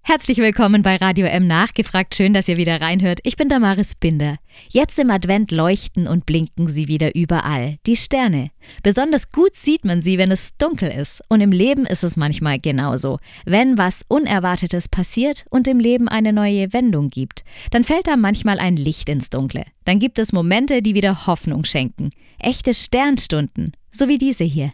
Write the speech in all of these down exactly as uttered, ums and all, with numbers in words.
Herzlich willkommen bei Radio M nachgefragt. Schön, dass ihr wieder reinhört. Ich bin Damaris Binder. Jetzt im Advent leuchten und blinken sie wieder überall. Die Sterne. Besonders gut sieht man sie, wenn es dunkel ist. Und im Leben ist es manchmal genauso. Wenn was Unerwartetes passiert und im Leben eine neue Wendung gibt, dann fällt da manchmal ein Licht ins Dunkle. Dann gibt es Momente, die wieder Hoffnung schenken. Echte Sternstunden, so wie diese hier.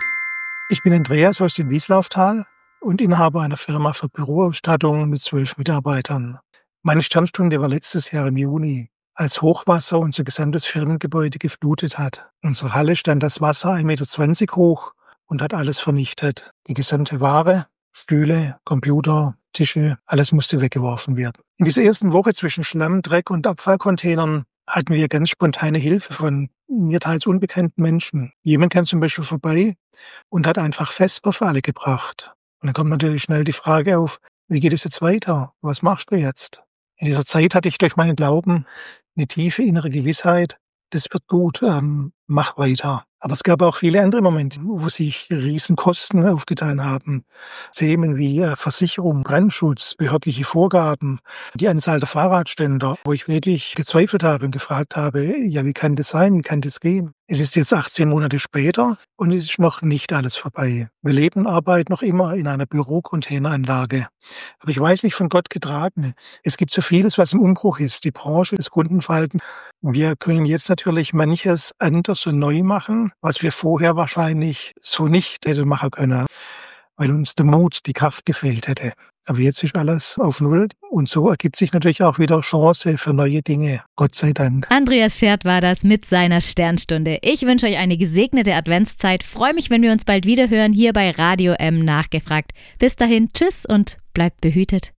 Ich bin Andreas aus dem Wieslauftal und Inhaber einer Firma für Büroausstattung mit zwölf Mitarbeitern. Meine Sternstunde war letztes Jahr im Juni, als Hochwasser unser gesamtes Firmengebäude geflutet hat. In unserer Halle stand das Wasser ein Meter zwanzig hoch und hat alles vernichtet. Die gesamte Ware, Stühle, Computer, Tische, alles musste weggeworfen werden. In dieser ersten Woche zwischen Schlamm, Dreck und Abfallcontainern hatten wir ganz spontane Hilfe von mir teils unbekannten Menschen. Jemand kam zum Beispiel vorbei und hat einfach Vesper für alle gebracht. Und dann kommt natürlich schnell die Frage auf, wie geht es jetzt weiter? Was machst du jetzt? In dieser Zeit hatte ich durch meinen Glauben eine tiefe innere Gewissheit, das wird gut, ähm, mach weiter. Aber es gab auch viele andere Momente, wo sich Riesenkosten aufgetan haben. Themen wie äh, Versicherung, Brandschutz, behördliche Vorgaben, die Anzahl der Fahrradständer, wo ich wirklich gezweifelt habe und gefragt habe, ja, wie kann das sein, wie kann das gehen? Es ist jetzt achtzehn Monate später und es ist noch nicht alles vorbei. Wir leben und arbeiten noch immer in einer Bürocontaineranlage. Aber ich weiß nicht, von Gott getragen. Es gibt so vieles, was im Umbruch ist. Die Branche, das Kundenverhalten. Wir können jetzt natürlich manches anders und neu machen, was wir vorher wahrscheinlich so nicht hätten machen können, weil uns der Mut, die Kraft gefehlt hätte. Aber jetzt ist alles auf Null und so ergibt sich natürlich auch wieder Chance für neue Dinge. Gott sei Dank. Andreas Schert war das mit seiner Sternstunde. Ich wünsche euch eine gesegnete Adventszeit. Freue mich, wenn wir uns bald wieder hören hier bei Radio M nachgefragt. Bis dahin, tschüss und bleibt behütet.